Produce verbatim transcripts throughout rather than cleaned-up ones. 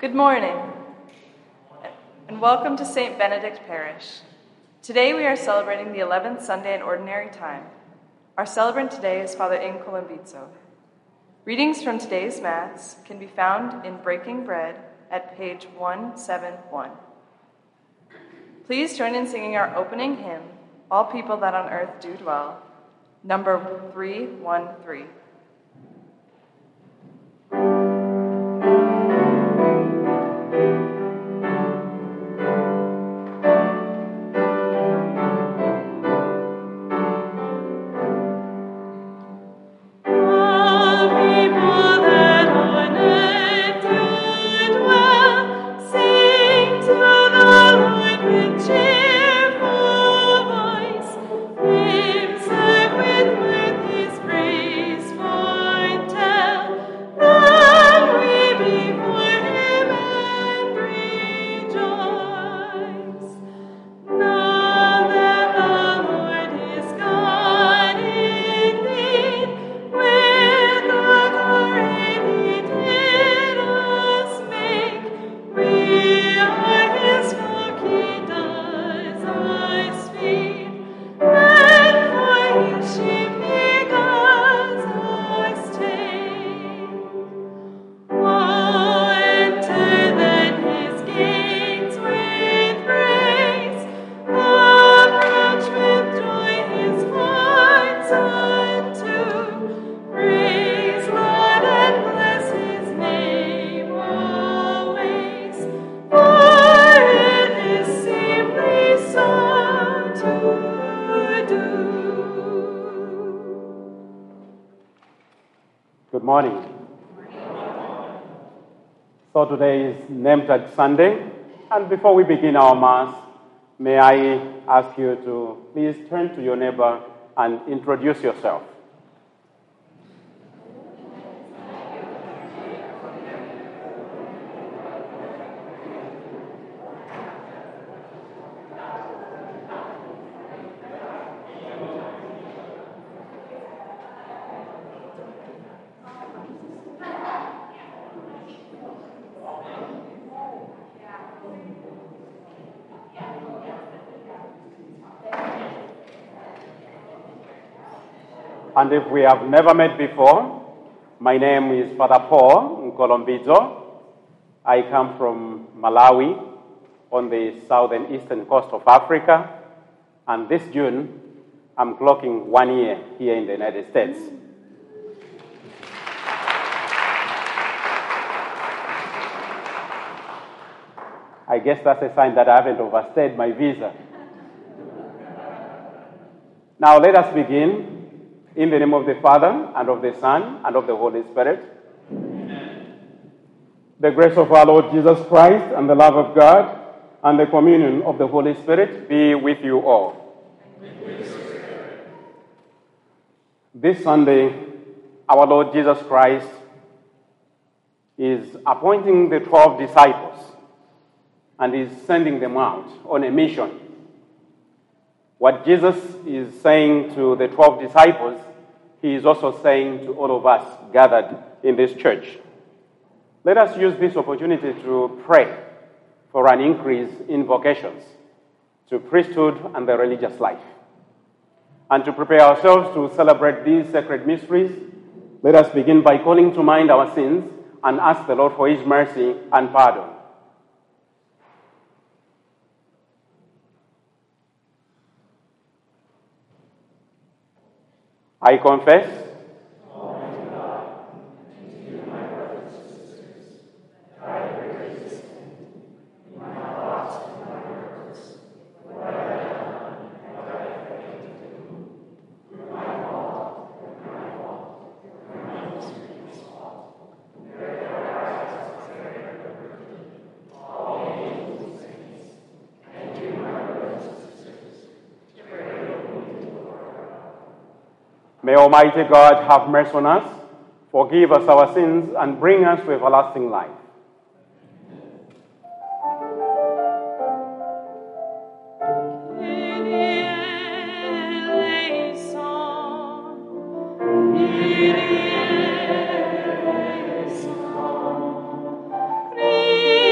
Good morning, and welcome to Saint Benedict Parish. Today we are celebrating the eleventh Sunday in Ordinary Time. Our celebrant today is Father In Colombizzo. Readings from today's Mass can be found in Breaking Bread at page one seventy-one. Please join in singing our opening hymn, All People That on Earth Do Dwell, number three one three. Good morning. So today is Name Tag Sunday, and before we begin our Mass, may I ask you to please turn to your neighbor and introduce yourself. And if we have never met before, my name is Father Paul Nkolombidzo. I come from Malawi on the southern eastern coast of Africa, and this June I'm clocking one year here in the United States. I guess that's a sign that I haven't overstayed my visa. Now let us begin. In the name of the Father, and of the Son, and of the Holy Spirit. Amen. The grace of our Lord Jesus Christ, and the love of God, and the communion of the Holy Spirit be with you all. With your spirit. This Sunday, our Lord Jesus Christ is appointing the twelve disciples and is sending them out on a mission. What Jesus is saying to the twelve disciples, he is also saying to all of us gathered in this church. Let us use this opportunity to pray for an increase in vocations to priesthood and the religious life. And to prepare ourselves to celebrate these sacred mysteries, let us begin by calling to mind our sins and ask the Lord for his mercy and pardon. I confess Almighty God, and to you, my brothers and sisters, that I have greatly sinned in my thoughts and my words, what I have done and what I have failed to do, through my fault, through my fault, through my mischievous fault. Therefore I ask as very liberty, all angels and saints, and you, my brothers and sisters, to pray for me to the Lord. May Almighty God have mercy on us, forgive us our sins, and bring us to everlasting life. Kyrie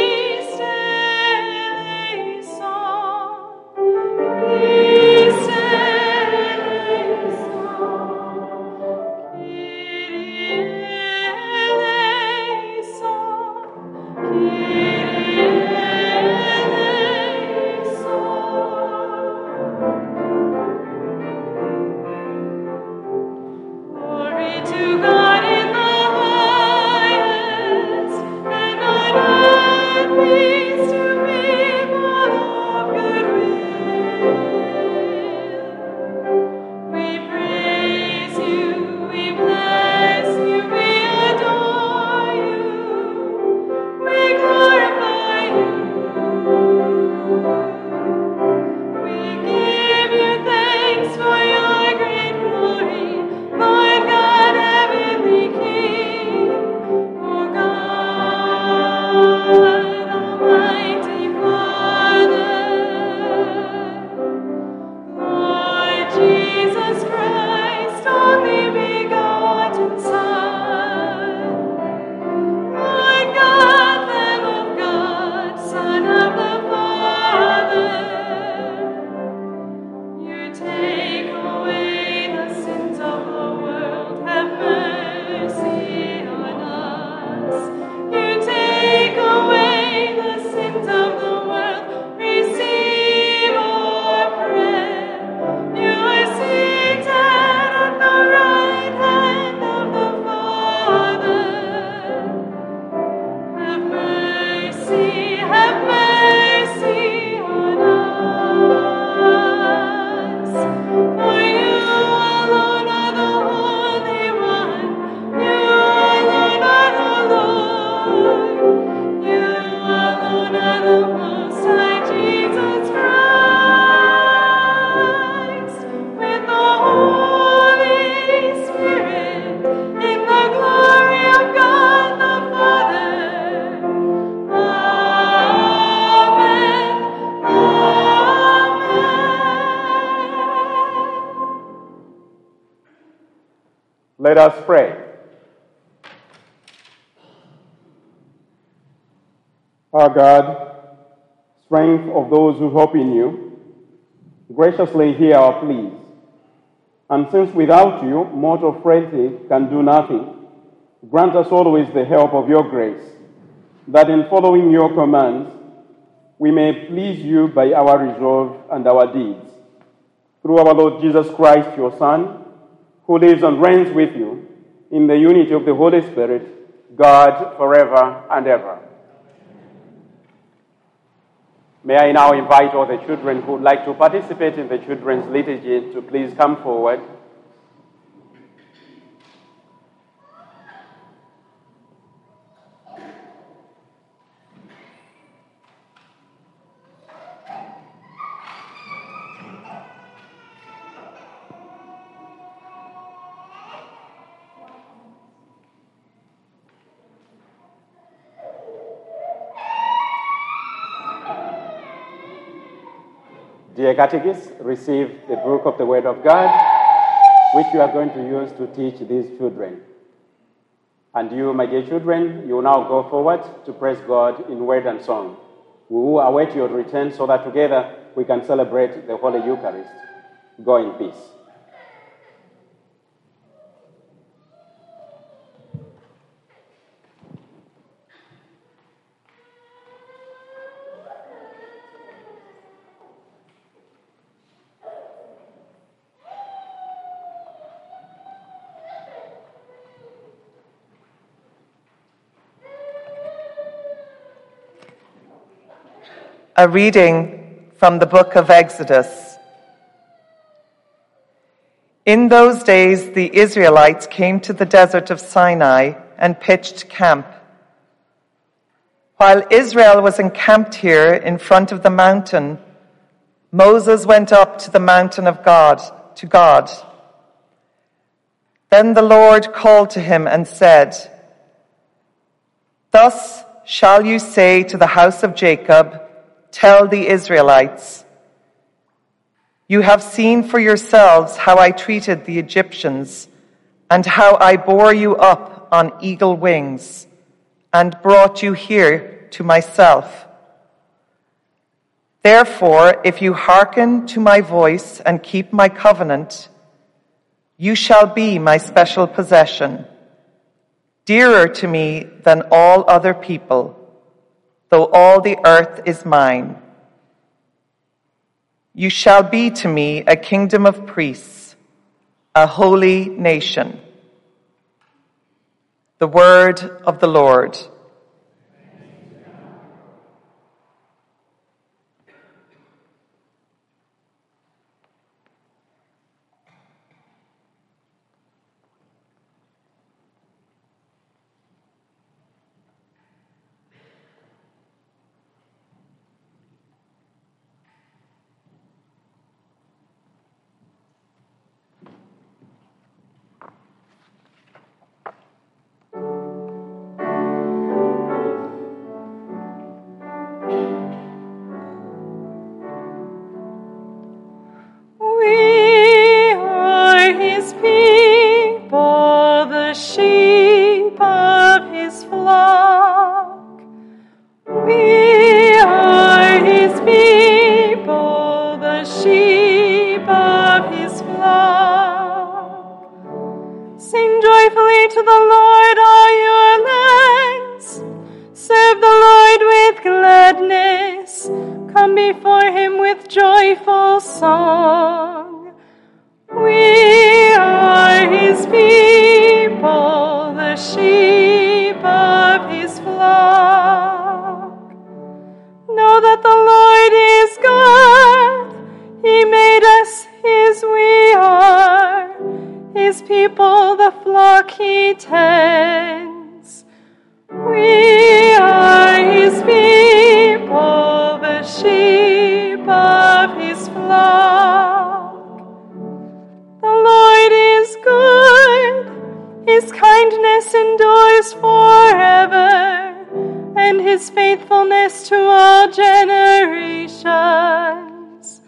Let us pray. Our God, strength of those who hope in you, graciously hear our pleas. And since without you, mortal frailty can do nothing, grant us always the help of your grace, that in following your commands, we may please you by our resolve and our deeds. Through our Lord Jesus Christ, your Son, who lives and reigns with you in the unity of the Holy Spirit, God, forever and ever. May I now invite all the children who would like to participate in the children's liturgy to please come forward. Dear catechists, receive the book of the Word of God, which you are going to use to teach these children. And you, my dear children, you will now go forward to praise God in word and song. We will await your return so that together we can celebrate the Holy Eucharist. Go in peace. A reading from the book of Exodus. In those days, the Israelites came to the desert of Sinai and pitched camp. While Israel was encamped here in front of the mountain, Moses went up to the mountain of God, to God. Then the Lord called to him and said, "Thus shall you say to the house of Jacob, tell the Israelites, you have seen for yourselves how I treated the Egyptians and how I bore you up on eagle wings and brought you here to myself. Therefore, if you hearken to my voice and keep my covenant, you shall be my special possession, dearer to me than all other people, though all the earth is mine. You shall be to me a kingdom of priests, a holy nation." The word of the Lord.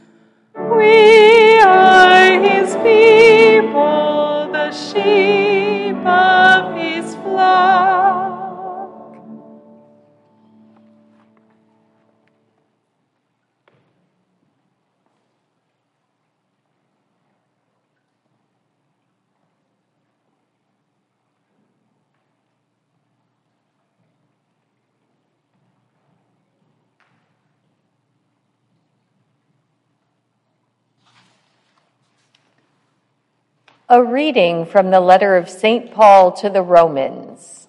We are his people, the sheep A reading from the letter of Saint Paul to the Romans.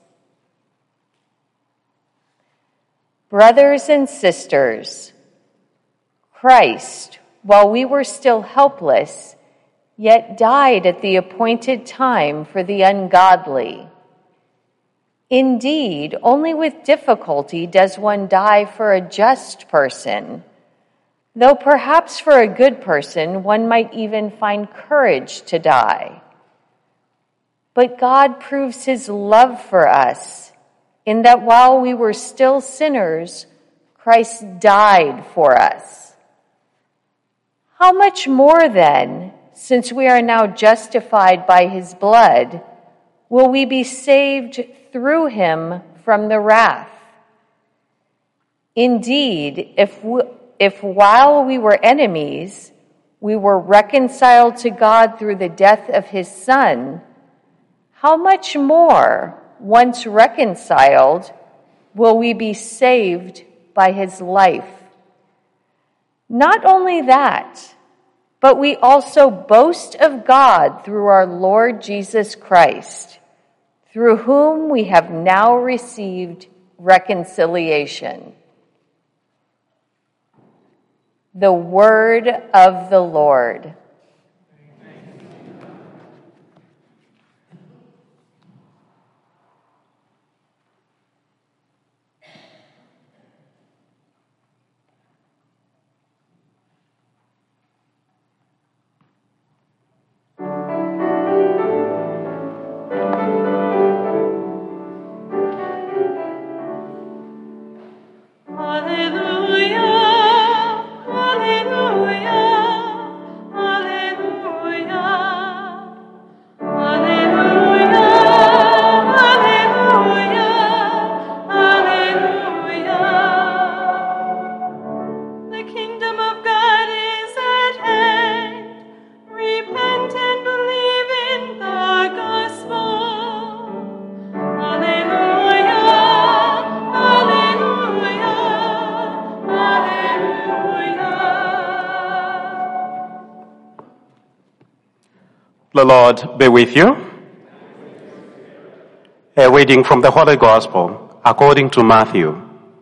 Brothers and sisters, Christ, while we were still helpless, yet died at the appointed time for the ungodly. Indeed, only with difficulty does one die for a just person, though perhaps for a good person one might even find courage to die. But God proves his love for us in that while we were still sinners, Christ died for us. How much more then, since we are now justified by his blood, will we be saved through him from the wrath? Indeed, if we, if while we were enemies, we were reconciled to God through the death of his Son, how much more, once reconciled, will we be saved by his life? Not only that, but we also boast of God through our Lord Jesus Christ, through whom we have now received reconciliation. The word of the Lord. The Lord be with you. A reading from the Holy Gospel according to Matthew.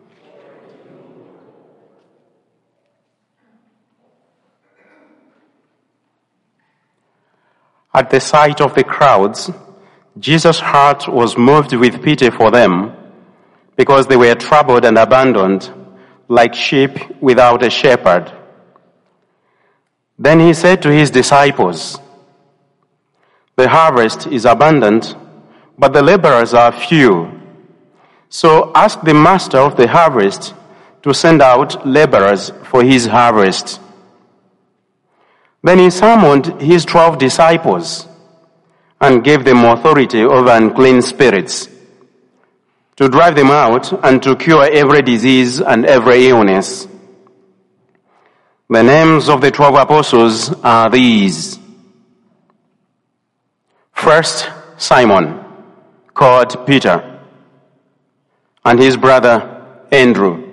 At the sight of the crowds, Jesus' heart was moved with pity for them, because they were troubled and abandoned, like sheep without a shepherd. Then he said to his disciples, "The harvest is abundant, but the laborers are few. So ask the master of the harvest to send out laborers for his harvest." Then he summoned his twelve disciples and gave them authority over unclean spirits, to drive them out and to cure every disease and every illness. The names of the twelve apostles are these. First, Simon, called Peter, and his brother Andrew.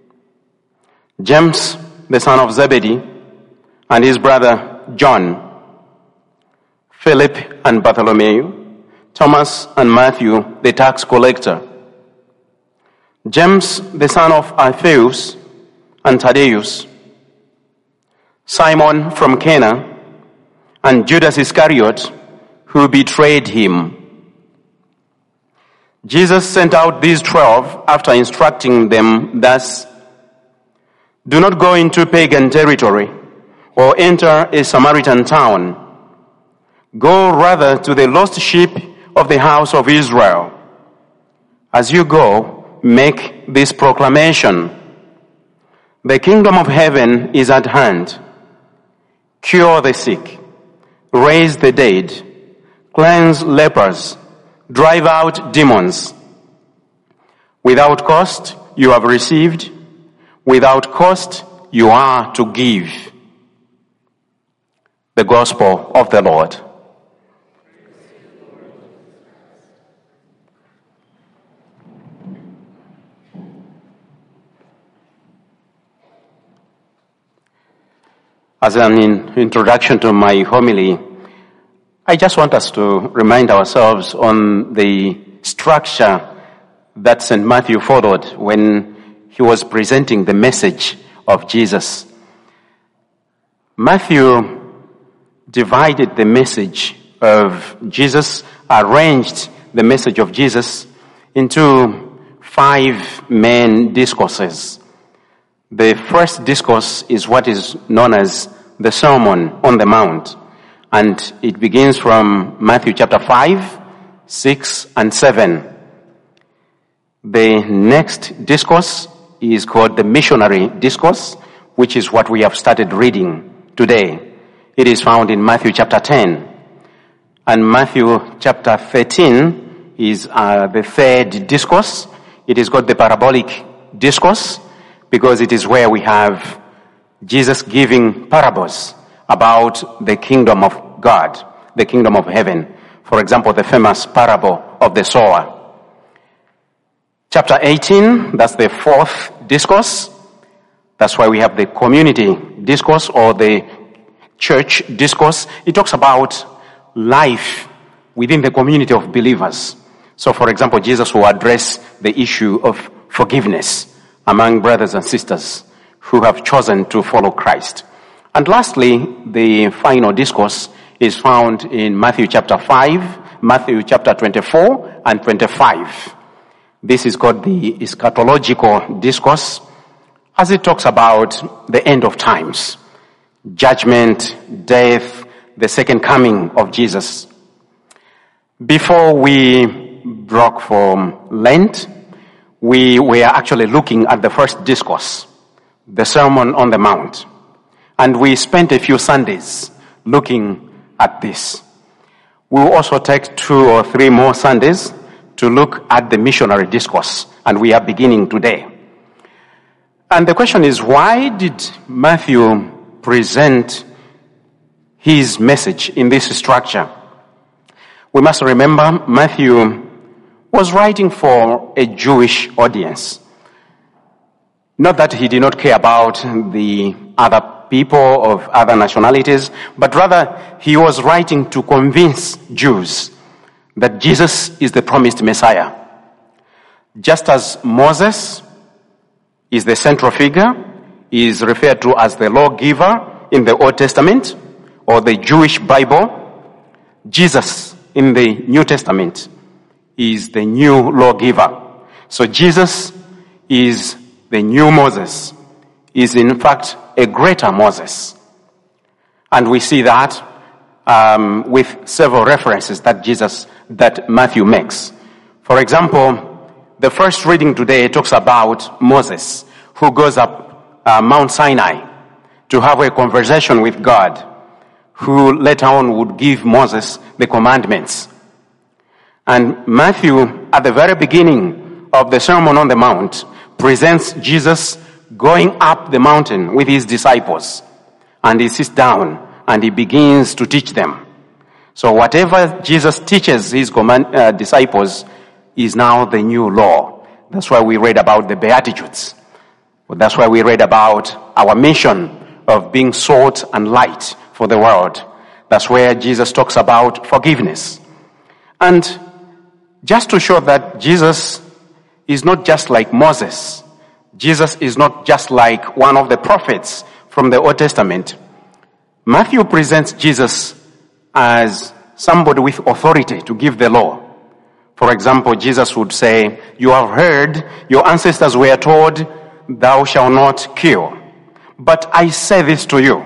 James, the son of Zebedee, and his brother John. Philip and Bartholomew, Thomas and Matthew, the tax collector. James, the son of Alphaeus, and Thaddeus. Simon from Cana, and Judas Iscariot, who betrayed him. Jesus sent out these twelve after instructing them thus: "Do not go into pagan territory or enter a Samaritan town. Go rather to the lost sheep of the house of Israel. As you go, make this proclamation: the kingdom of heaven is at hand. Cure the sick, raise the dead, cleanse lepers, drive out demons. Without cost you have received, without cost you are to give." The Gospel of the Lord. As an introduction to my homily, I just want us to remind ourselves on the structure that Saint Matthew followed when he was presenting the message of Jesus. Matthew divided the message of Jesus, arranged the message of Jesus into five main discourses. The first discourse is what is known as the Sermon on the Mount, and it begins from Matthew chapter five, six, and seven. The next discourse is called the Missionary Discourse, which is what we have started reading today. It is found in Matthew chapter ten. And Matthew chapter thirteen is uh, the third discourse. It is called the Parabolic Discourse because it is where we have Jesus giving parables about the kingdom of God, the kingdom of heaven. For example, the famous parable of the sower. Chapter eighteen, that's the fourth discourse. That's why we have the community discourse or the church discourse. It talks about life within the community of believers. So, for example, Jesus will address the issue of forgiveness among brothers and sisters who have chosen to follow Christ. And lastly, the final discourse is found in Matthew chapter five, Matthew chapter twenty-four and twenty-five. This is called the eschatological discourse, as it talks about the end of times, judgment, death, the second coming of Jesus. Before we broke for Lent, we were actually looking at the first discourse, the Sermon on the Mount. And we spent a few Sundays looking at this. We will also take two or three more Sundays to look at the missionary discourse, and we are beginning today. And the question is, why did Matthew present his message in this structure? We must remember Matthew was writing for a Jewish audience. Not that he did not care about the other people of other nationalities, but rather he was writing to convince Jews that Jesus is the promised Messiah. Just as Moses is the central figure, he is referred to as the lawgiver in the Old Testament or the Jewish Bible, Jesus in the New Testament is the new lawgiver. So Jesus is the new Moses, is in fact a greater Moses. And we see that um, with several references that Jesus, that Matthew makes. For example, the first reading today talks about Moses, who goes up uh, Mount Sinai to have a conversation with God, who later on would give Moses the commandments. And Matthew, at the very beginning of the Sermon on the Mount, presents Jesus going up the mountain with his disciples. And he sits down and he begins to teach them. So whatever Jesus teaches his command, uh, disciples is now the new law. That's why we read about the Beatitudes. That's why we read about our mission of being salt and light for the world. That's where Jesus talks about forgiveness. And just to show that Jesus is not just like Moses, Jesus is not just like one of the prophets from the Old Testament, Matthew presents Jesus as somebody with authority to give the law. For example, Jesus would say, "You have heard, your ancestors were told, thou shalt not kill. But I say this to you,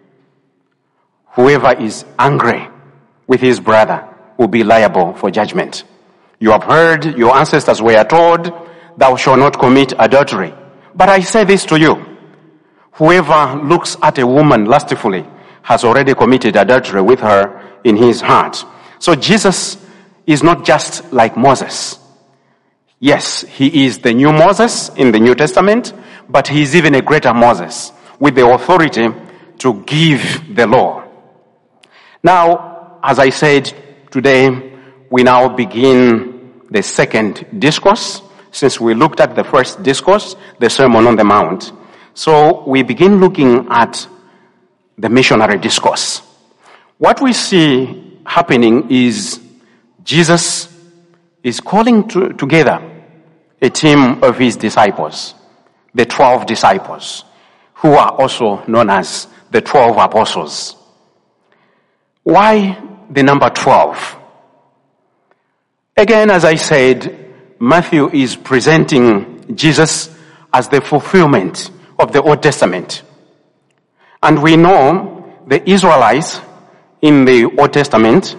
whoever is angry with his brother will be liable for judgment. You have heard, your ancestors were told, thou shalt not commit adultery. But I say this to you, whoever looks at a woman lustfully has already committed adultery with her in his heart." So Jesus is not just like Moses. Yes, he is the new Moses in the New Testament, but he is even a greater Moses with the authority to give the law. Now, as I said, today we now begin the second discourse, since we looked at the first discourse, the Sermon on the Mount. So we begin looking at the missionary discourse. What we see happening is Jesus is calling to, together a team of his disciples, the twelve disciples, who are also known as the twelve apostles. Why the number twelve? Again, as I said, Matthew is presenting Jesus as the fulfillment of the Old Testament. And we know the Israelites in the Old Testament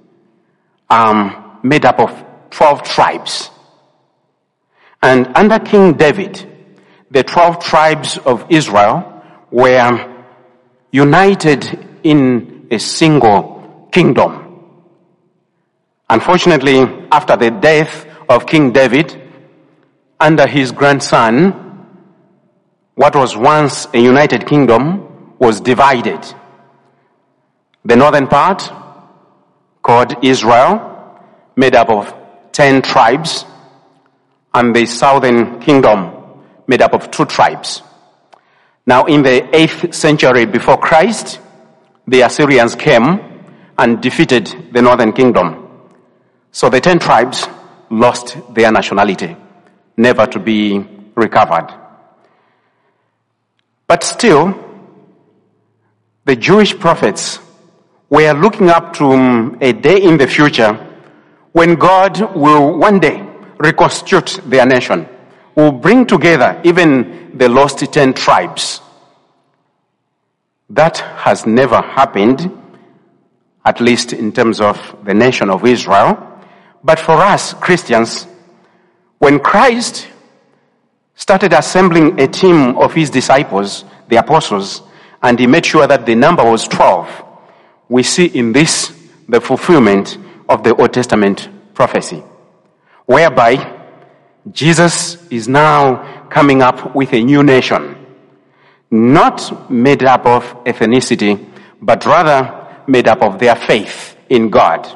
are made up of twelve tribes. And under King David, the twelve tribes of Israel were united in a single kingdom. Unfortunately, after the death of King David, under his grandson, what was once a united kingdom was divided. The northern part, called Israel, made up of ten tribes, and the southern kingdom, made up of two tribes. Now, in the eighth century before Christ, the Assyrians came and defeated the northern kingdom. So the ten tribes lost their nationality, never to be recovered. But still, the Jewish prophets were looking up to a day in the future when God will one day reconstitute their nation, will bring together even the lost ten tribes. That has never happened, at least in terms of the nation of Israel. But for us Christians, when Christ started assembling a team of his disciples, the apostles, and he made sure that the number was twelve, we see in this the fulfillment of the Old Testament prophecy, whereby Jesus is now coming up with a new nation, not made up of ethnicity, but rather made up of their faith in God.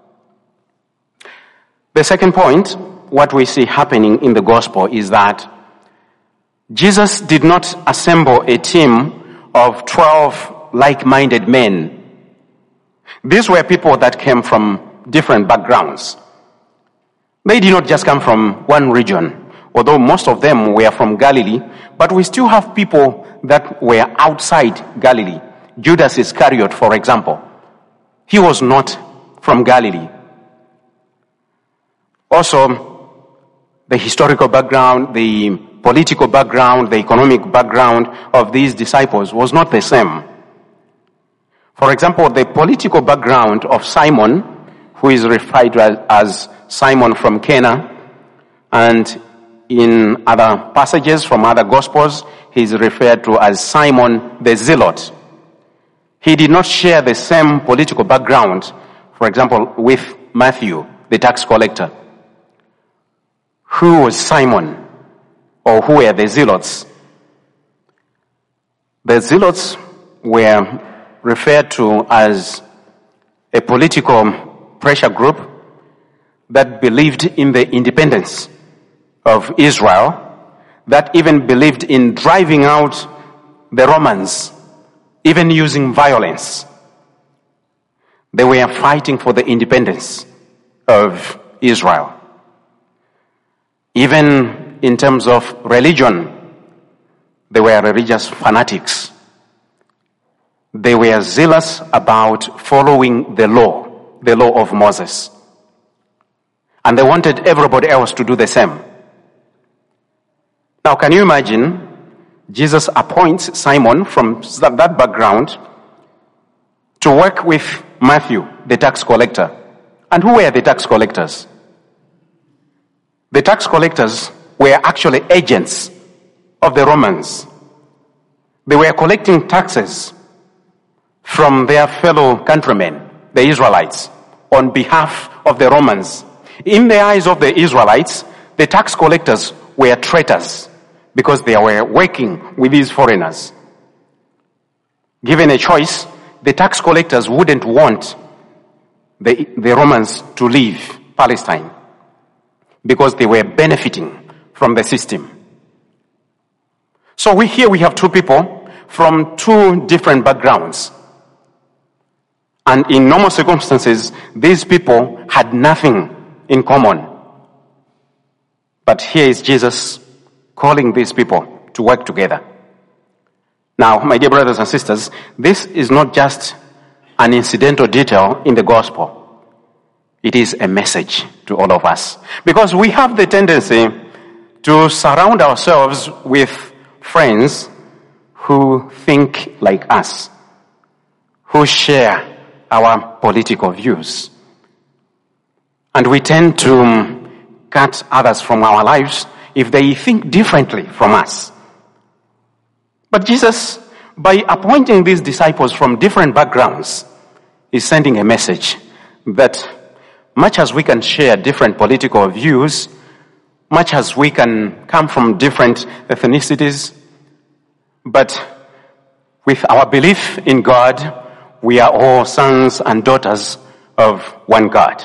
The second point, what we see happening in the gospel is that Jesus did not assemble a team of twelve like-minded men. These were people that came from different backgrounds. They did not just come from one region, although most of them were from Galilee, but we still have people that were outside Galilee. Judas Iscariot, for example, he was not from Galilee. Also, the historical background, the political background, the economic background of these disciples was not the same. For example, the political background of Simon, who is referred to as Simon from Cana, and in other passages from other Gospels, he is referred to as Simon the Zealot. He did not share the same political background, for example, with Matthew, the tax collector. Who was Simon? Or who were the Zealots? The Zealots were referred to as a political pressure group that believed in the independence of Israel, that even believed in driving out the Romans, even using violence. They were fighting for the independence of Israel. Even in terms of religion, they were religious fanatics. They were zealous about following the law, the law of Moses. And they wanted everybody else to do the same. Now, can you imagine? Jesus appoints Simon from that background to work with Matthew, the tax collector. And who were the tax collectors? The tax collectors were actually agents of the Romans. They were collecting taxes from their fellow countrymen, the Israelites, on behalf of the Romans. In the eyes of the Israelites, the tax collectors were traitors because they were working with these foreigners. Given a choice, the tax collectors wouldn't want the, the Romans to leave Palestine because they were benefiting from the system. So we here we have two people from two different backgrounds. And in normal circumstances, these people had nothing in common. But here is Jesus calling these people to work together. Now, my dear brothers and sisters, this is not just an incidental detail in the gospel. It is a message to all of us. Because we have the tendency to surround ourselves with friends who think like us, who share our political views. And we tend to cut others from our lives if they think differently from us. But Jesus, by appointing these disciples from different backgrounds, is sending a message that much as we can share different political views, much as we can come from different ethnicities, but with our belief in God, we are all sons and daughters of one God.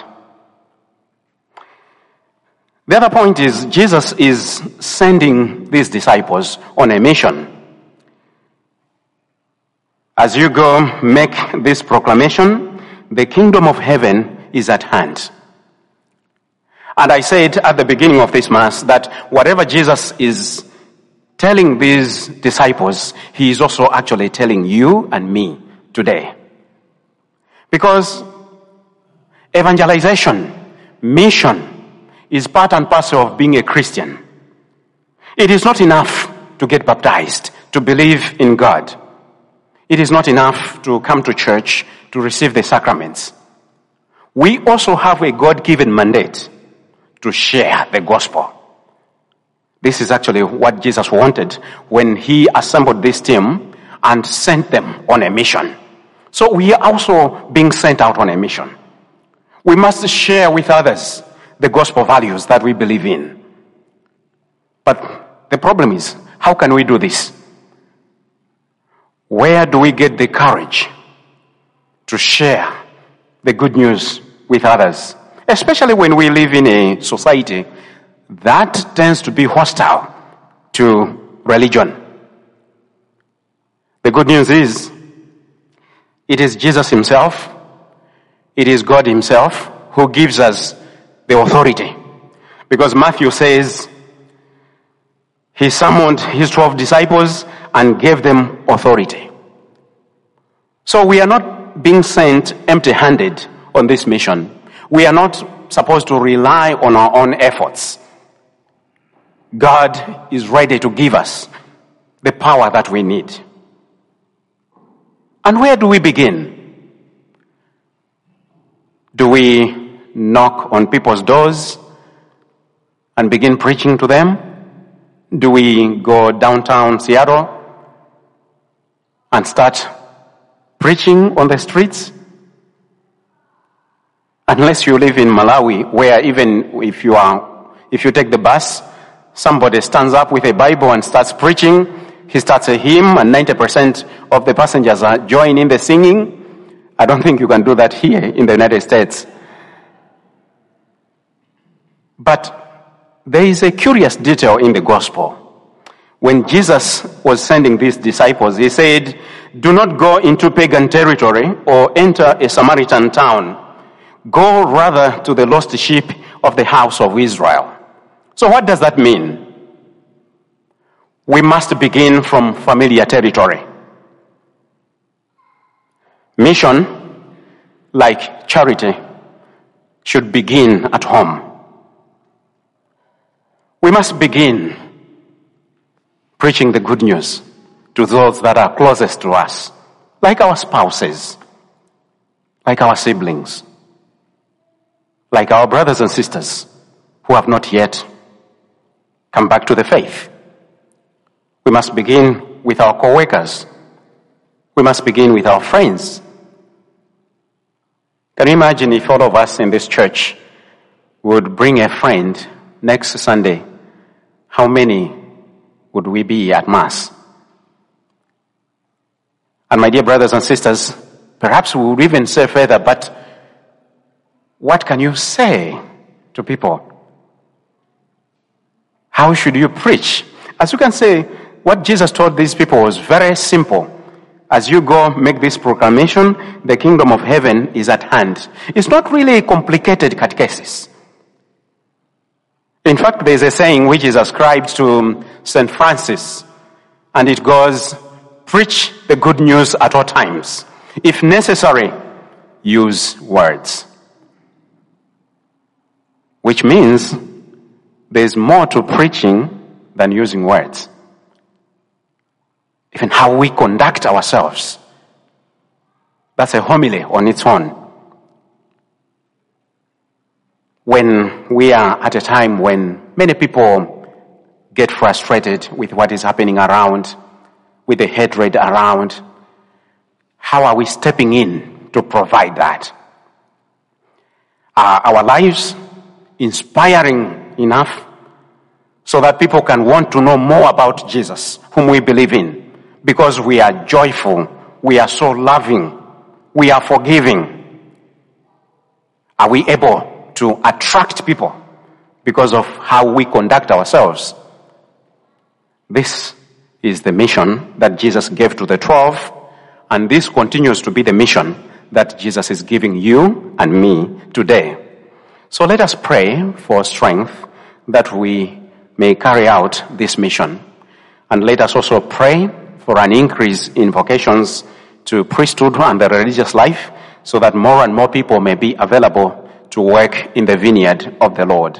The other point is Jesus is sending these disciples on a mission. As you go make this proclamation, the kingdom of heaven is at hand. And I said at the beginning of this Mass that whatever Jesus is telling these disciples, he is also actually telling you and me today. Because evangelization, mission, is part and parcel of being a Christian. It is not enough to get baptized, to believe in God. It is not enough to come to church to receive the sacraments. We also have a God-given mandate to share the gospel. This is actually what Jesus wanted when he assembled this team and sent them on a mission. So we are also being sent out on a mission. We must share with others the gospel values that we believe in. But the problem is, how can we do this? Where do we get the courage to share the good news with others? Especially when we live in a society that tends to be hostile to religion. The good news is, it is Jesus himself, it is God himself who gives us the authority. Because Matthew says, he summoned his twelve disciples and gave them authority. So we are not being sent empty-handed on this mission. We are not supposed to rely on our own efforts. God is ready to give us the power that we need. And where do we begin? Do we knock on people's doors and begin preaching to them? Do we go downtown Seattle and start preaching on the streets? Unless you live in Malawi, where even if you are, if you take the bus, somebody stands up with a Bible and starts preaching. He starts a hymn and ninety percent of the passengers are joining the singing. I don't think you can do that here in the United States. But there is a curious detail in the gospel. When Jesus was sending these disciples, he said, do not go into pagan territory or enter a Samaritan town. Go rather to the lost sheep of the house of Israel. So what does that mean? We must begin from familiar territory. Mission, like charity, should begin at home. We must begin preaching the good news to those that are closest to us, like our spouses, like our siblings, like our brothers and sisters who have not yet come back to the faith. We must begin with our co-workers. We must begin with our friends. Can you imagine if all of us in this church would bring a friend next Sunday? How many would we be at Mass? And my dear brothers and sisters, perhaps we would even say further, but what can you say to people? How should you preach? As you can say, what Jesus told these people was very simple. as you go make this proclamation, the kingdom of heaven is at hand. It's not really a complicated catechesis. In fact, there's a saying which is ascribed to Saint Francis, and it goes, preach the good news at all times. If necessary, use words. Which means there's more to preaching than using words. Even how we conduct ourselves. That's a homily on its own. When we are at a time when many people get frustrated with what is happening around, with the hatred around, how are we stepping in to provide that? Are our lives inspiring enough so that people can want to know more about Jesus, whom we believe in? Because we are joyful, we are so loving, we are forgiving. Are we able to attract people because of how we conduct ourselves? This is the mission that Jesus gave to the twelve, and this continues to be the mission that Jesus is giving you and me today. So let us pray for strength that we may carry out this mission. And let us also pray for an increase in vocations to priesthood and the religious life, so that more and more people may be available to work in the vineyard of the Lord.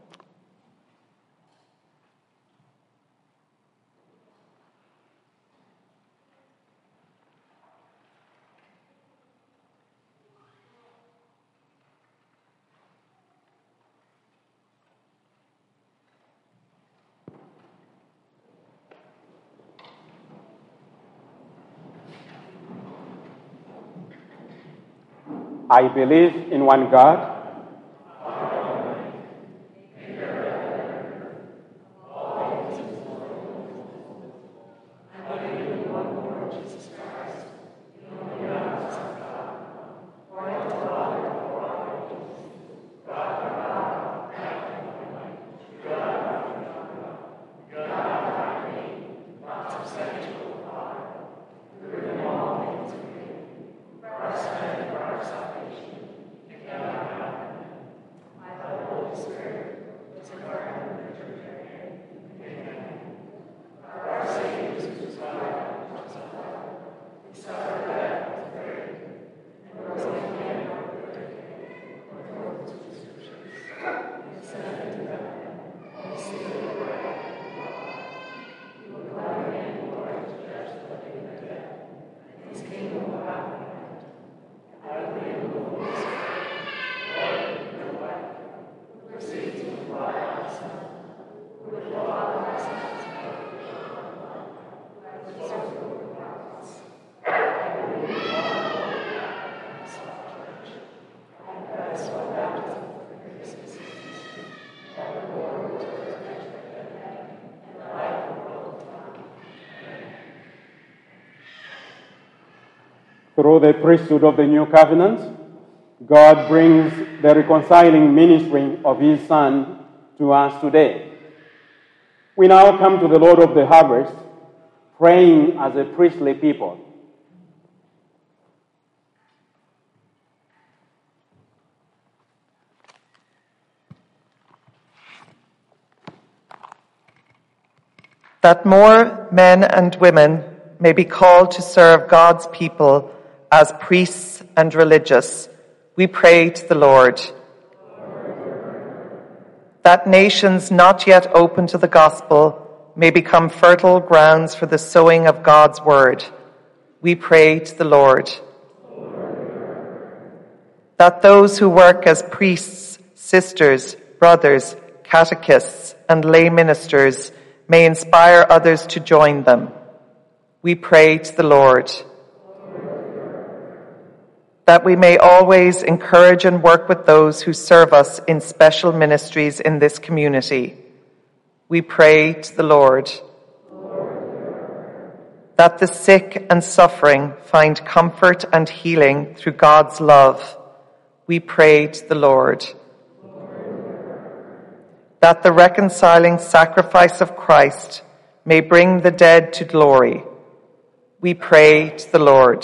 I believe in one God, through the priesthood of the new covenant, God brings the reconciling ministry of his Son to us today. We now come to the Lord of the harvest, praying as a priestly people. That more men and women may be called to serve God's people as priests and religious, we pray to the Lord. That nations not yet open to the gospel may become fertile grounds for the sowing of God's word, we pray to the Lord. That those who work as priests, sisters, brothers, catechists, and lay ministers may inspire others to join them, we pray to the Lord. That we may always encourage and work with those who serve us in special ministries in this community, we pray to the Lord. That the sick and suffering find comfort and healing through God's love, we pray to the Lord. That the reconciling sacrifice of Christ may bring the dead to glory, We pray to the Lord.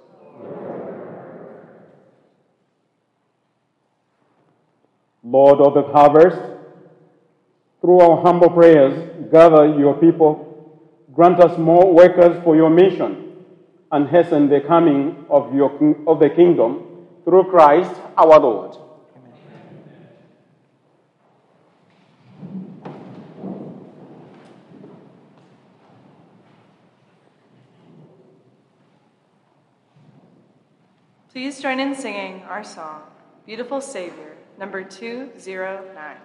Lord of the harvest, through our humble prayers, gather your people, grant us more workers for your mission, and hasten the coming of, your, of the kingdom through Christ our Lord. Please join in singing our song, Beautiful Savior, number two oh nine.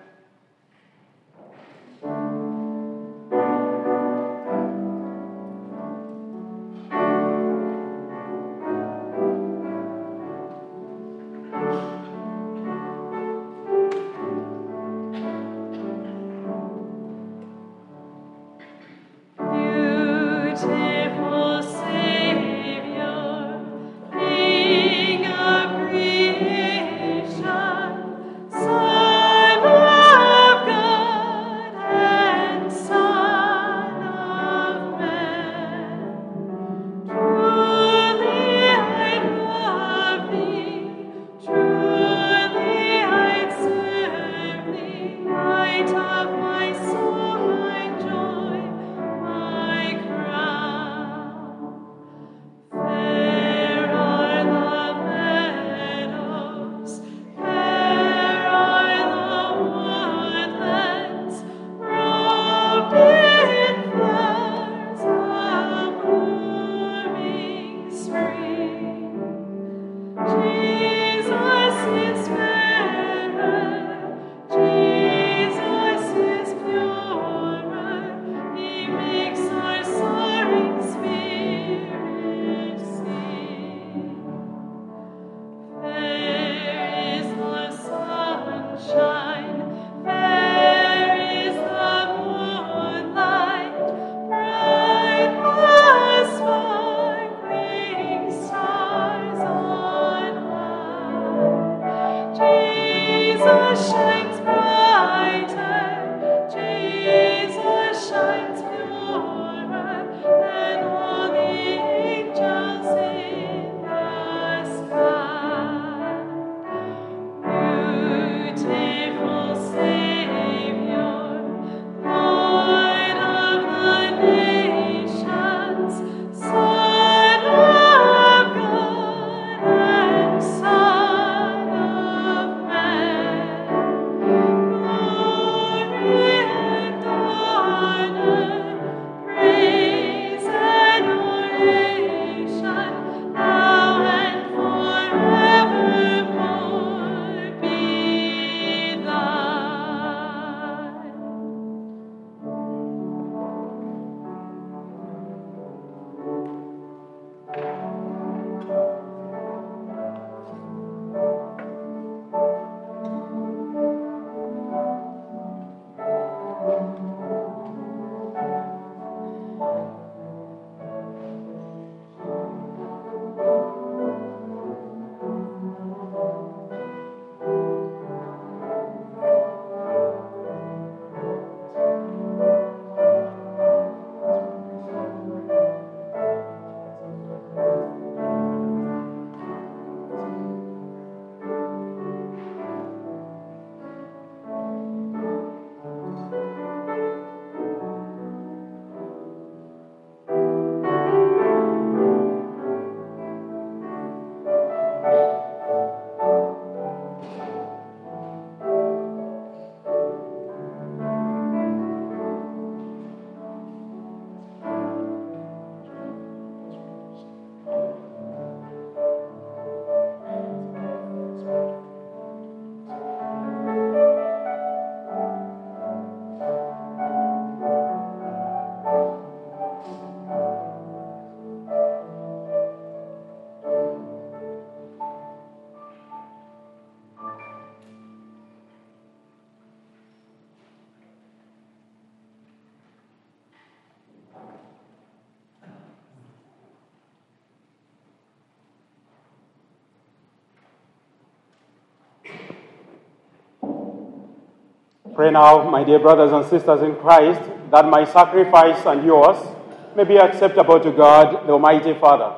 Pray now, my dear brothers and sisters in Christ, that my sacrifice and yours may be acceptable to God, the Almighty Father.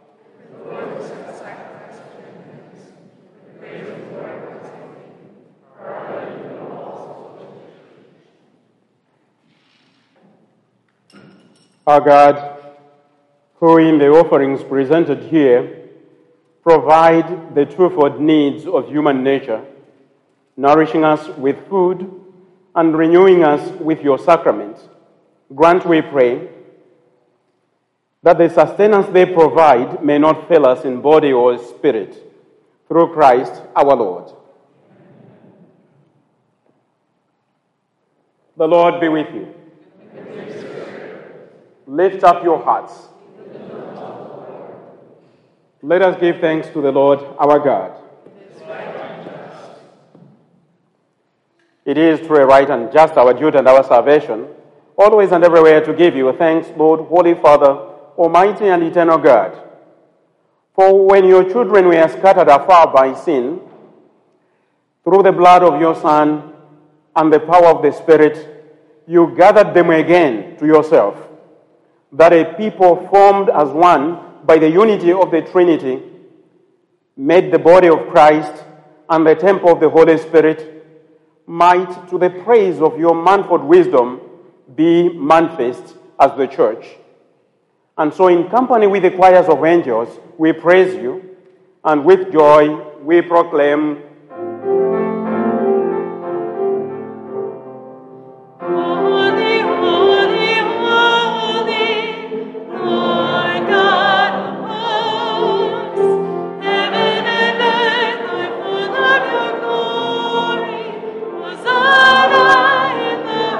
Our God, who in the offerings presented here provide the twofold needs of human nature, nourishing us with food and renewing us with your sacrament, grant, we pray, that the sustenance they provide may not fail us in body or spirit, through Christ our Lord. The Lord be with you. Lift up your hearts. Let us give thanks to the Lord our God. It is true, right, and just our duty and our salvation, always and everywhere to give you thanks, Lord, Holy Father, Almighty and eternal God. For when your children were scattered afar by sin, through the blood of your Son and the power of the Spirit, you gathered them again to yourself, that a people formed as one by the unity of the Trinity made the body of Christ and the temple of the Holy Spirit might, to the praise of your manifold wisdom, be manifest as the church. And so in company with the choirs of angels, we praise you, and with joy we proclaim, Holy, holy, holy, Lord God of hosts, heaven and earth are full of your glory. Hosanna in the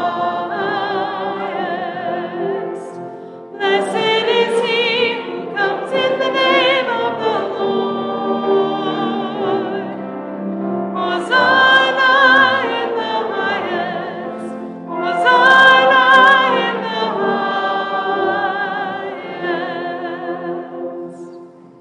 highest. Blessed is he who comes in the name of the Lord. Hosanna in the highest. Hosanna in the highest.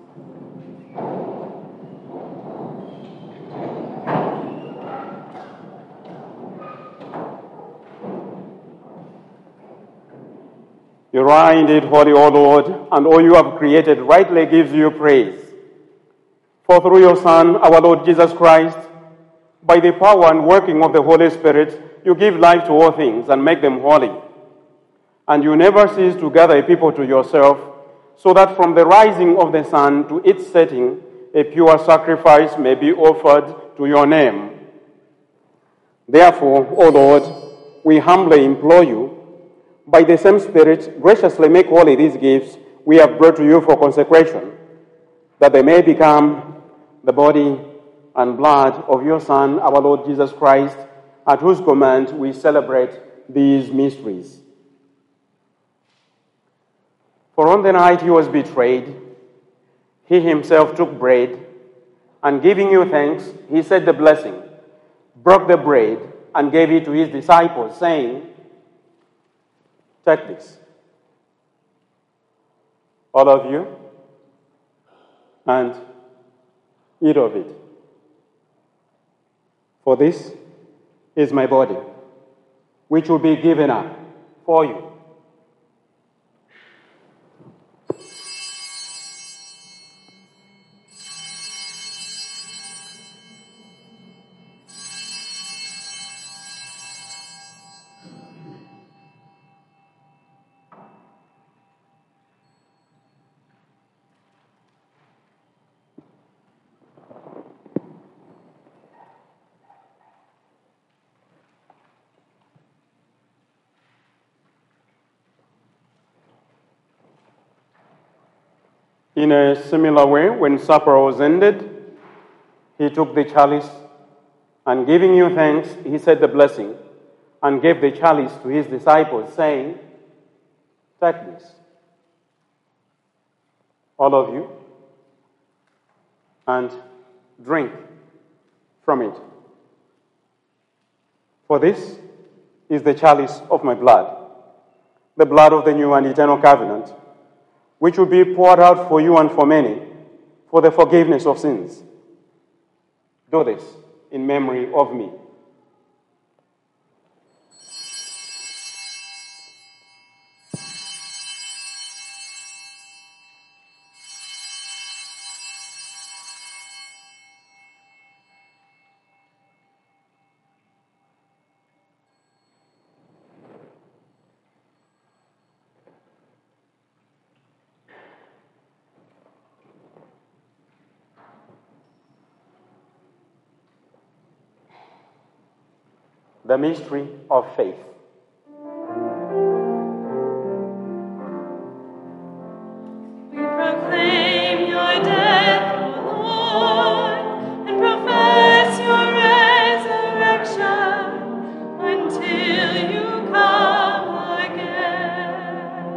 You are indeed holy, O Lord, and all you have created rightly gives you praise. For through your Son, our Lord Jesus Christ, by the power and working of the Holy Spirit, you give life to all things and make them holy. And you never cease to gather a people to yourself, so that from the rising of the sun to its setting, a pure sacrifice may be offered to your name. Therefore, O Lord, we humbly implore you, by the same Spirit, graciously make holy these gifts we have brought to you for consecration, that they may become the body and blood of your Son, our Lord Jesus Christ, at whose command we celebrate these mysteries. For on the night he was betrayed, he himself took bread, and giving you thanks, he said the blessing, broke the bread, and gave it to his disciples, saying, "Take this, all of you, and eat of it. For this is my body, which will be given up for you." In a similar way, when supper was ended, he took the chalice, and giving you thanks, he said the blessing, and gave the chalice to his disciples, saying, "Take this, all of you, and drink from it. For this is the chalice of my blood, the blood of the new and eternal covenant, which will be poured out for you and for many for the forgiveness of sins. Do this in memory of me." The mystery of faith. We proclaim your death, O Lord, and profess your resurrection until you come again.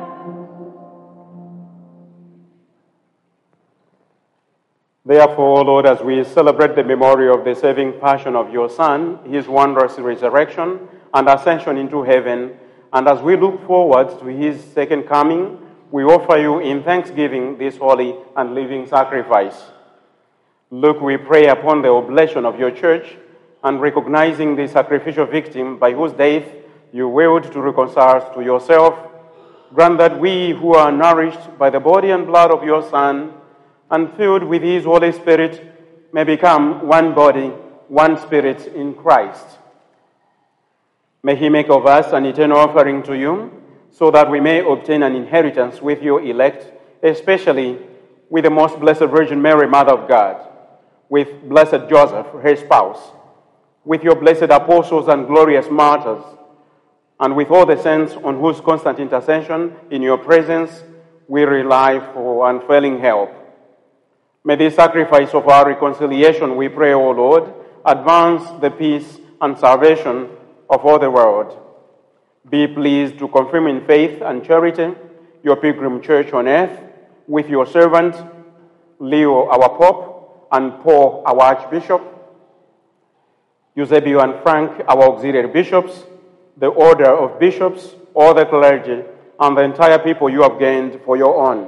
Therefore, O Lord, as we celebrate the memorial of the saving passion of your Son, his wondrous resurrection and ascension into heaven, and as we look forward to his second coming, we offer you in thanksgiving this holy and living sacrifice. Look, we pray upon the oblation of your church, and recognizing the sacrificial victim by whose death you willed to reconcile us to yourself, grant that we who are nourished by the body and blood of your Son and filled with his Holy Spirit may become one body, one spirit in Christ. May he make of us an eternal offering to you, so that we may obtain an inheritance with your elect, especially with the most blessed Virgin Mary, Mother of God, with blessed Joseph, her spouse, with your blessed apostles and glorious martyrs, and with all the saints on whose constant intercession in your presence we rely for unfailing help. May this sacrifice of our reconciliation, we pray, O Lord, advance the peace and salvation of all the world. Be pleased to confirm in faith and charity your pilgrim church on earth with your servant, Leo, our Pope, and Paul, our Archbishop, Eusebio and Frank, our auxiliary bishops, the order of bishops, all the clergy, and the entire people you have gained for your own.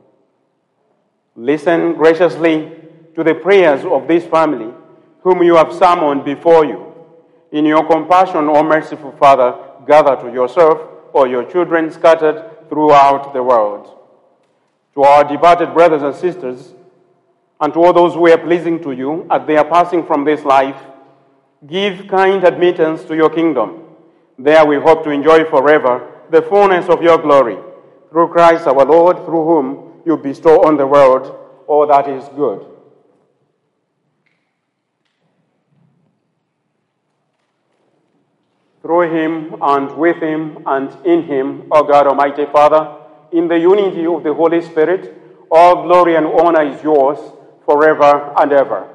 Listen graciously to the prayers of this family, whom you have summoned before you. In your compassion, O merciful Father, gather to yourself all your children scattered throughout the world. To our departed brothers and sisters, and to all those who are pleasing to you as they are passing from this life, give kind admittance to your kingdom. There we hope to enjoy forever the fullness of your glory. Through Christ our Lord, through whom you bestow on the world all that is good. Through him and with him and in him, O God, Almighty Father, in the unity of the Holy Spirit, all glory and honor is yours forever and ever.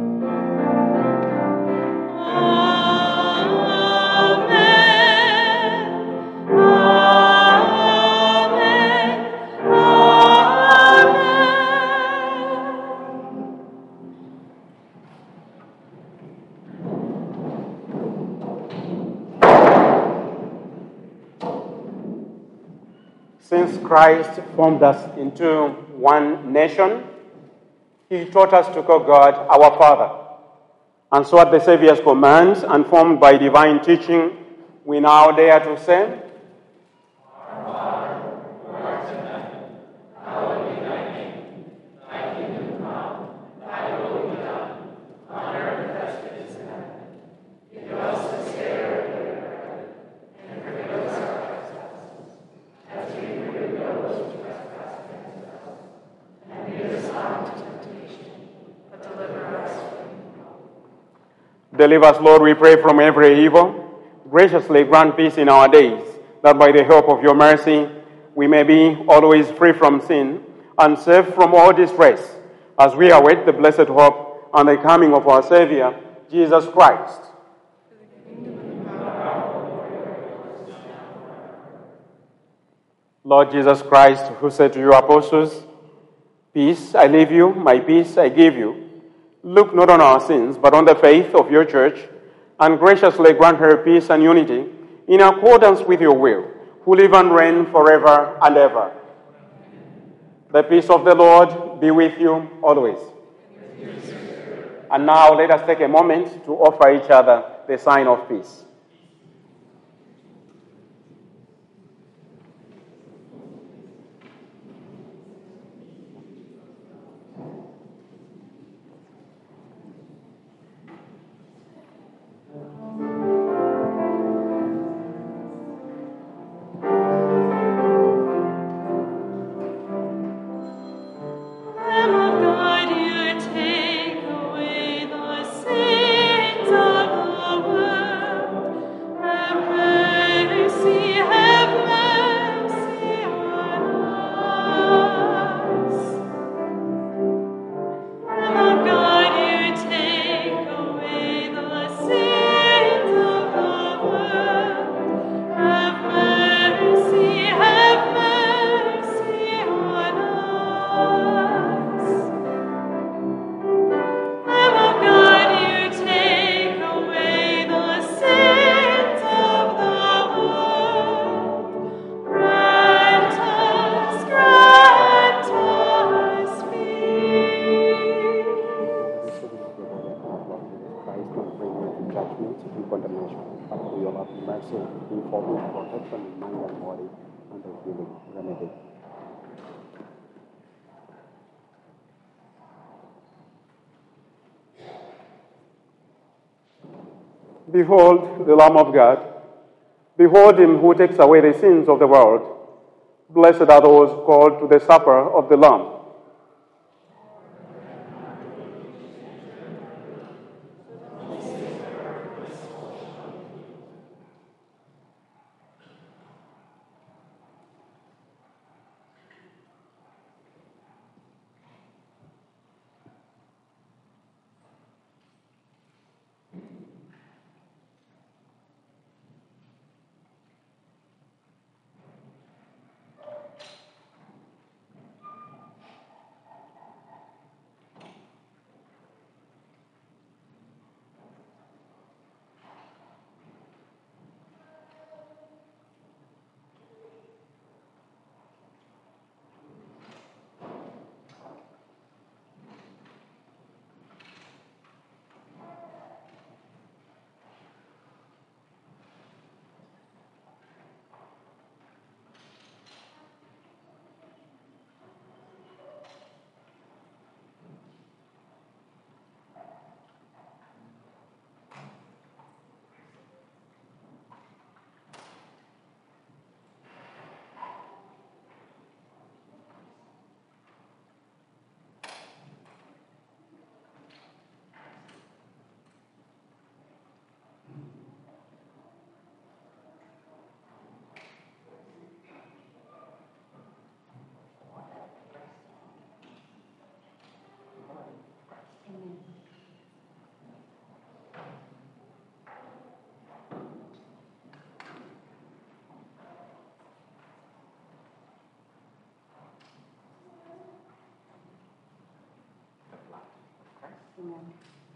Since Christ formed us into one nation, he taught us to call God our Father. And so at the Savior's command, and formed by divine teaching, we now dare to say, Our Father, who art in heaven, hallowed be thy name. Thy kingdom come, thy will be done, on earth as it is in heaven. Give us this day our daily bread, and forgive us our trespasses, as we forgive those who trespass against us. And lead us not into temptation, but deliver us from evil. Deliver us, Lord, we pray, from every evil. Graciously grant peace in our days, that by the help of your mercy we may be always free from sin and safe from all distress, as we await the blessed hope and the coming of our Savior, Jesus Christ. Lord Jesus Christ, who said to your apostles, Peace I leave you, my peace I give you, look not on our sins, but on the faith of your church, and graciously grant her peace and unity in accordance with your will, who live and reign forever and ever. The peace of the Lord be with you always. And now let us take a moment to offer each other the sign of peace. Take away the sins of the world. into condemnation. But through your loving mercy, we forfeit protection in mind and body, and the healing remedy. Behold the Lamb of God. Behold him who takes away the sins of the world. Blessed are those called to the supper of the Lamb. Amen.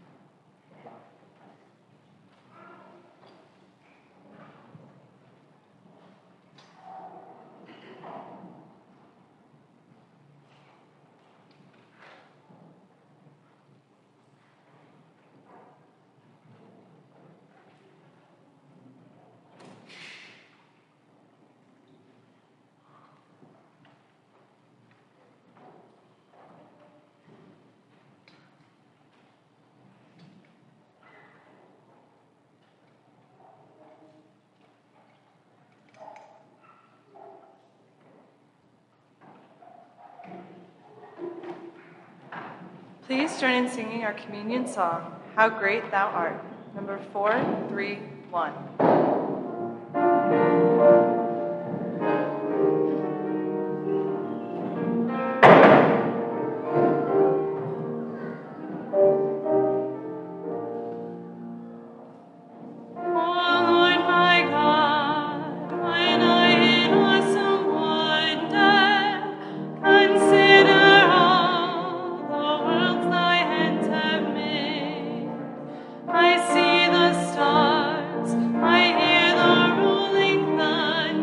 Please join in singing our communion song, How Great Thou Art, number four three one. I see the stars, I hear the rolling thunder.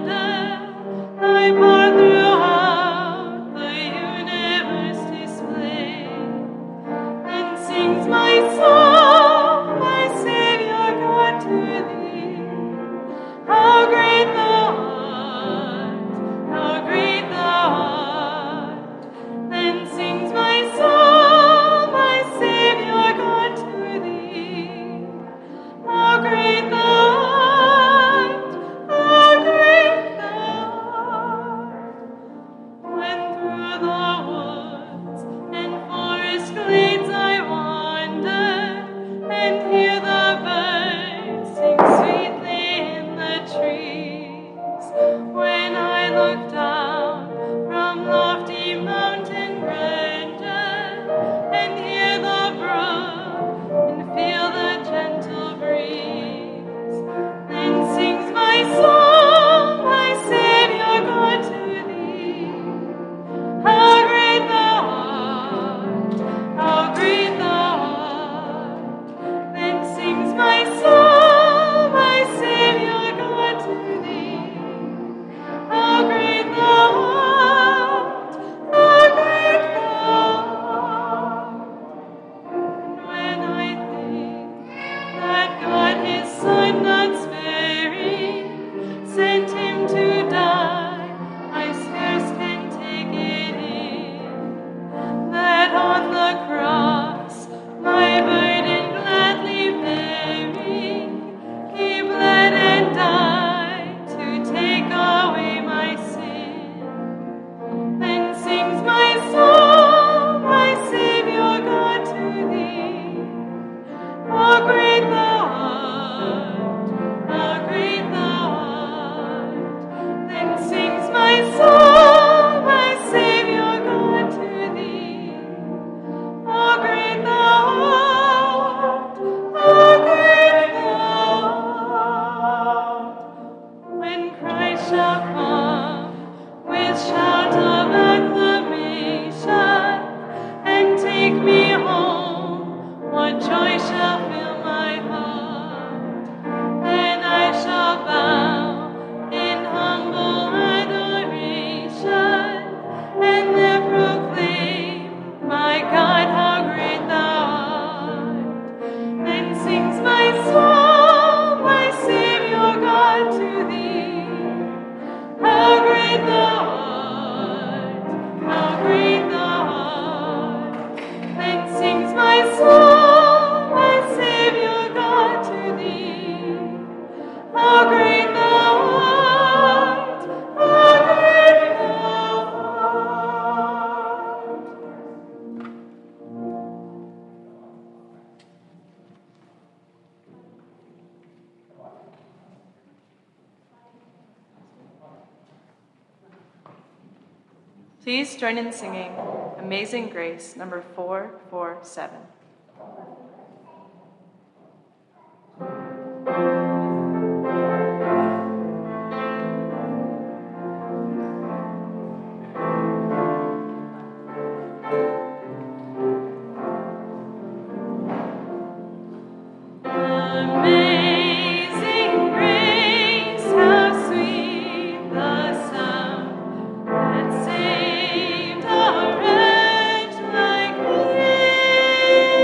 how great thou art, how great thou art. Please join in singing Amazing Grace, number four four seven. Amazing grace, how sweet the sound that saved a wretch like me.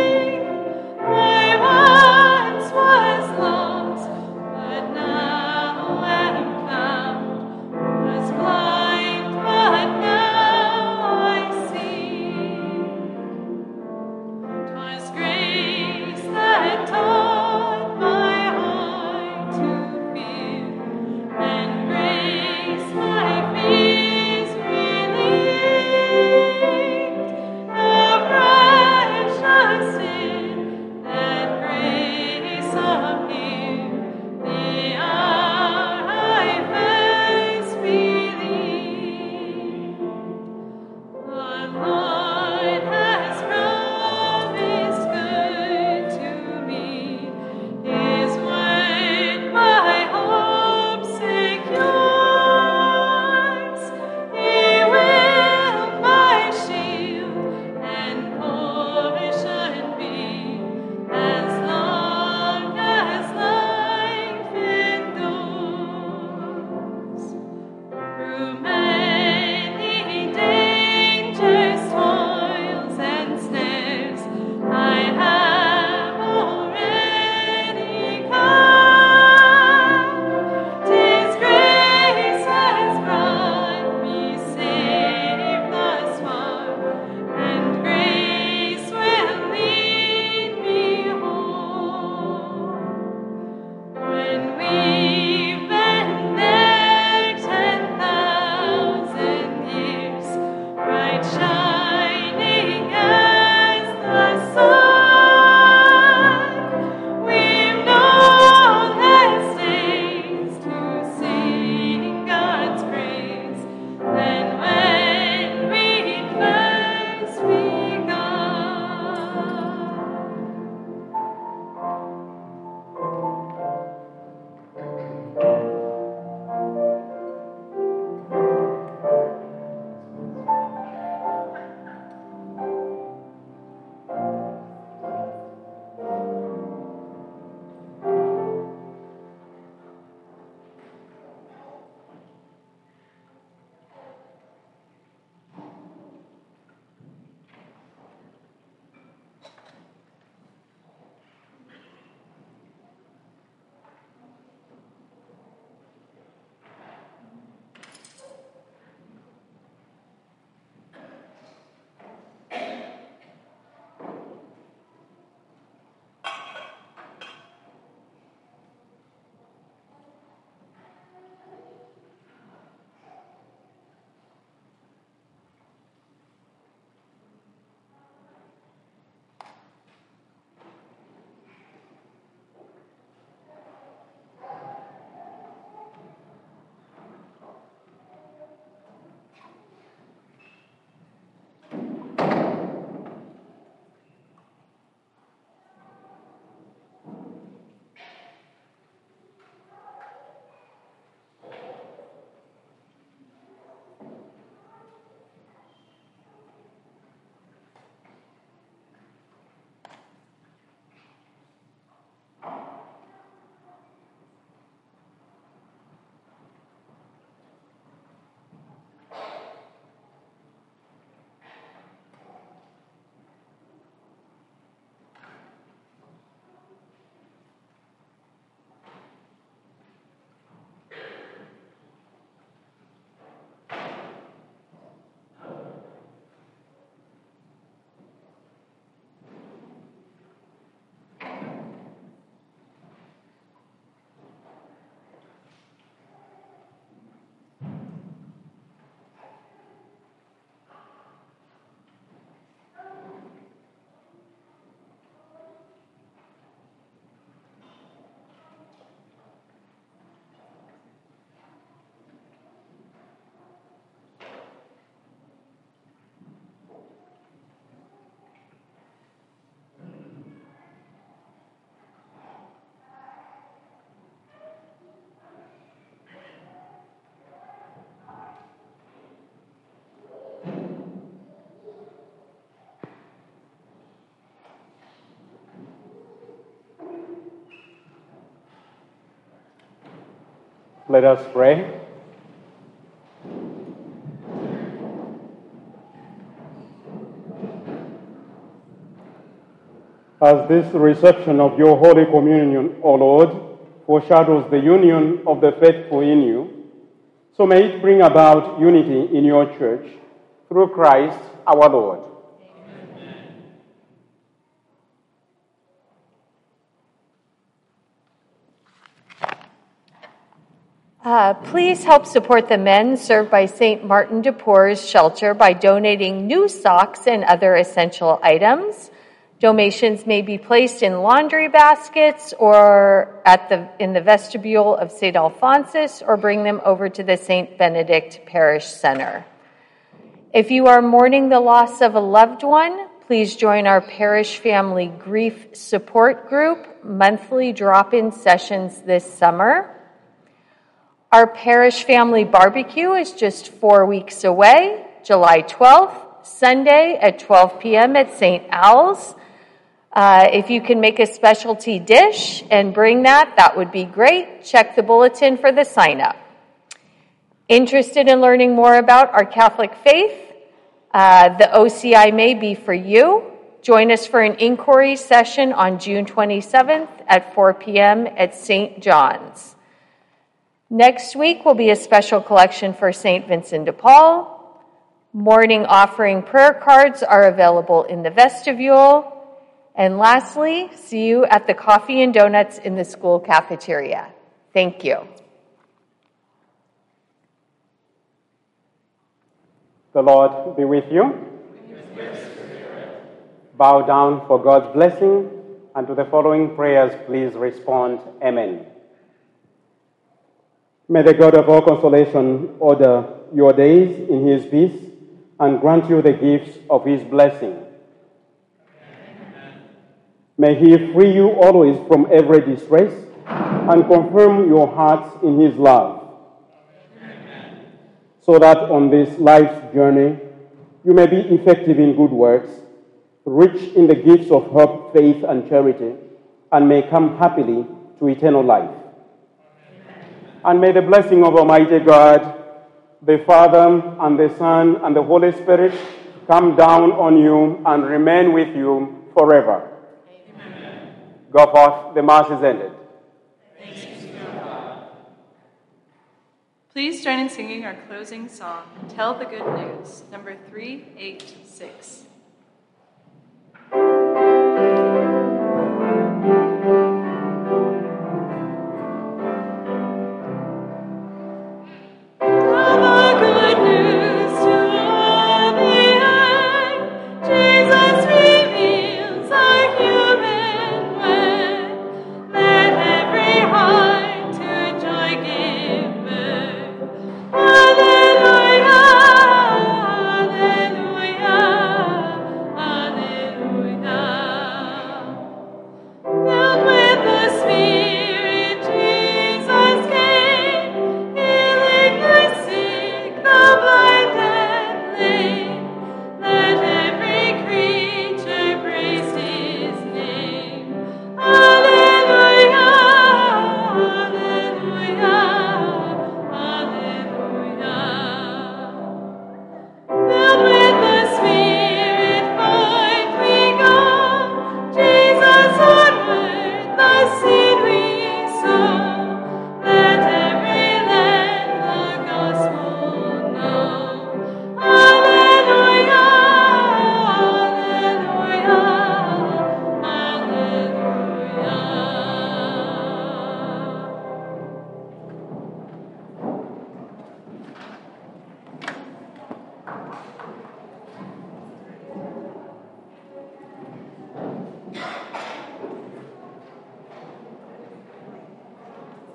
Let us pray. As this reception of your Holy Communion, O Lord, foreshadows the union of the faithful in you, so may it bring about unity in your church through Christ our Lord. Uh, please help support the men served by Saint Martin de Porres shelter by donating new socks and other essential items. Donations may be placed in laundry baskets or at the in the vestibule of Saint Alphonsus, or bring them over to the Saint Benedict Parish Center. If you are mourning the loss of a loved one, please join our parish family grief support group monthly drop-in sessions this summer. Our parish family barbecue is just four weeks away, July twelfth, Sunday at twelve p.m. at Saint Al's. Uh, if you can make a specialty dish and bring that, that would be great. Check the bulletin for the sign-up. Interested in learning more about our Catholic faith? Uh, the O C I may be for you. Join us for an inquiry session on June twenty-seventh at four p.m. at Saint John's. Next week will be a special collection for Saint Vincent de Paul. Morning offering prayer cards are available in the vestibule. And lastly, see you at the coffee and donuts in the school cafeteria. Thank you. The Lord be with you. Bow down for God's blessing, and to the following prayers, please respond, Amen. May the God of all consolation order your days in his peace and grant you the gifts of his blessing. Amen. May he free you always from every distress and confirm your hearts in his love. Amen. So that on this life's journey, you may be effective in good works, rich in the gifts of hope, faith, and charity, and may come happily to eternal life. And may the blessing of Almighty God, the Father, and the Son, and the Holy Spirit come down on you and remain with you forever. Amen. Go forth, the Mass is ended. Thanks be to God. Please join in singing our closing song, Tell the Good News, number three eighty-six.